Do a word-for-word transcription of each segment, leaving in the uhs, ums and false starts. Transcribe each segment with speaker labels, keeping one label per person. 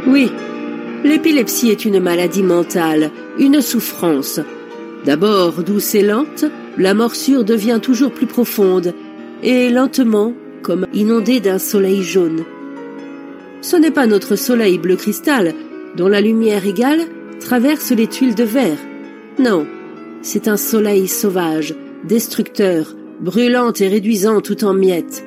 Speaker 1: Oui, l'épilepsie est une maladie mentale, une souffrance. D'abord douce et lente, la morsure devient toujours plus profonde, et lentement, comme inondée d'un soleil jaune. Ce n'est pas notre soleil bleu cristal, dont la lumière égale traverse les tuiles de verre. Non, c'est un soleil sauvage, destructeur, brûlant et réduisant tout en miettes.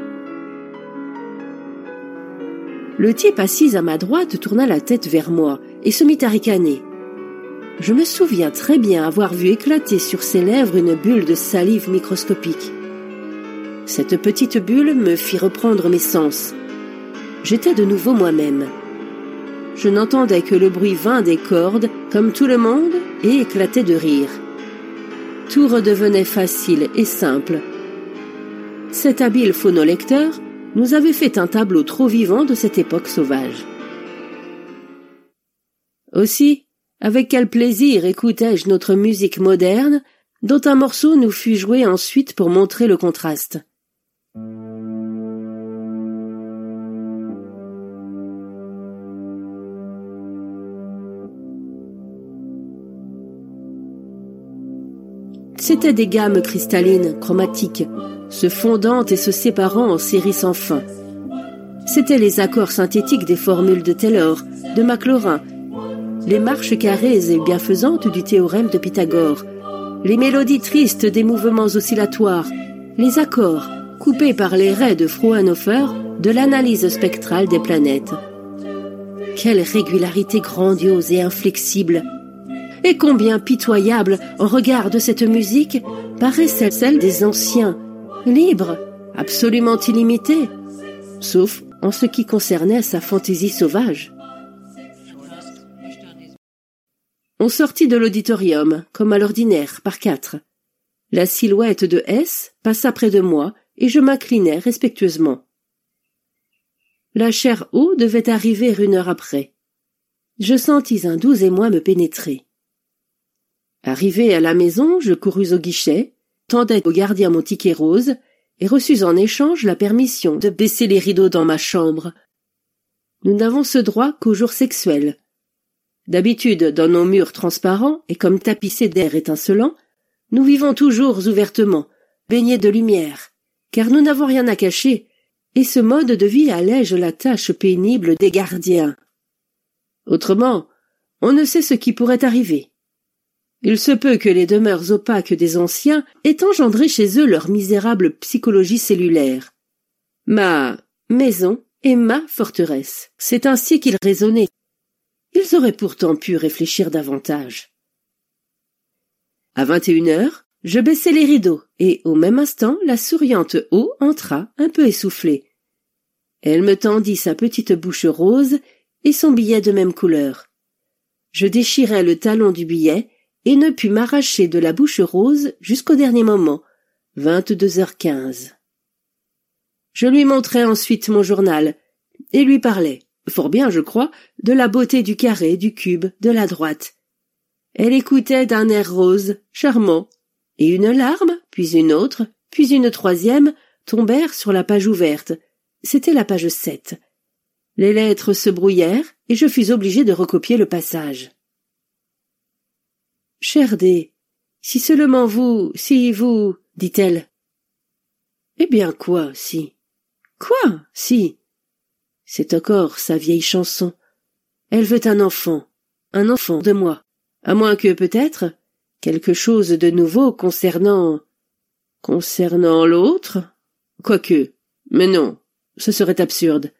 Speaker 1: Le type assis à ma droite tourna la tête vers moi et se mit à ricaner. Je me souviens très bien avoir vu éclater sur ses lèvres une bulle de salive microscopique. Cette petite bulle me fit reprendre mes sens. J'étais de nouveau moi-même. Je n'entendais que le bruit vain des cordes, comme tout le monde, et éclatais de rire. Tout redevenait facile et simple. Cet habile phonolecteur nous avait fait un tableau trop vivant de cette époque sauvage. Aussi, avec quel plaisir écoutais-je notre musique moderne, dont un morceau nous fut joué ensuite pour montrer le contraste. C'étaient des gammes cristallines, chromatiques, se fondant et se séparant en séries sans fin. C'étaient les accords synthétiques des formules de Taylor, de Maclaurin, les marches carrées et bienfaisantes du théorème de Pythagore, les mélodies tristes des mouvements oscillatoires, les accords, coupés par les raies de Fraunhofer, de l'analyse spectrale des planètes. Quelle régularité grandiose et inflexible! Et combien pitoyable, en regard de cette musique, paraissait celle des anciens, libre, absolument illimitée, sauf en ce qui concernait sa fantaisie sauvage. On sortit de l'auditorium, comme à l'ordinaire, par quatre. La silhouette de S passa près de moi, et je m'inclinai respectueusement. La chère O devait arriver une heure après. Je sentis un doux émoi me pénétrer. Arrivé à la maison, je courus au guichet, tendai au gardien mon ticket rose, et reçus en échange la permission de baisser les rideaux dans ma chambre. Nous n'avons ce droit qu'aux jours sexuels. D'habitude, dans nos murs transparents et comme tapissés d'air étincelant, nous vivons toujours ouvertement, baignés de lumière, car nous n'avons rien à cacher, et ce mode de vie allège la tâche pénible des gardiens. Autrement, on ne sait ce qui pourrait arriver. Il se peut que les demeures opaques des anciens aient engendré chez eux leur misérable psychologie cellulaire. Ma maison est ma forteresse. C'est ainsi qu'ils raisonnaient. Ils auraient pourtant pu réfléchir davantage. À vingt et une heures, je baissai les rideaux, et au même instant, la souriante O entra, un peu essoufflée. Elle me tendit sa petite bouche rose et son billet de même couleur. Je déchirai le talon du billet et ne pus m'arracher de la bouche rose jusqu'au dernier moment, vingt-deux heures quinze. Je lui montrai ensuite mon journal, et lui parlai, fort bien je crois, de la beauté du carré, du cube, de la droite. Elle écoutait d'un air rose, charmant, et une larme, puis une autre, puis une troisième, tombèrent sur la page ouverte. C'était la page sept. Les lettres se brouillèrent, et je fus obligé de recopier le passage. « Cher D, si seulement vous, si vous, dit-elle. »« Eh bien quoi, si ?»« Quoi, si ?» C'est encore sa vieille chanson. Elle veut un enfant, un enfant de moi, à moins que, peut-être, quelque chose de nouveau concernant... Concernant l'autre ? Quoique, mais non, ce serait absurde.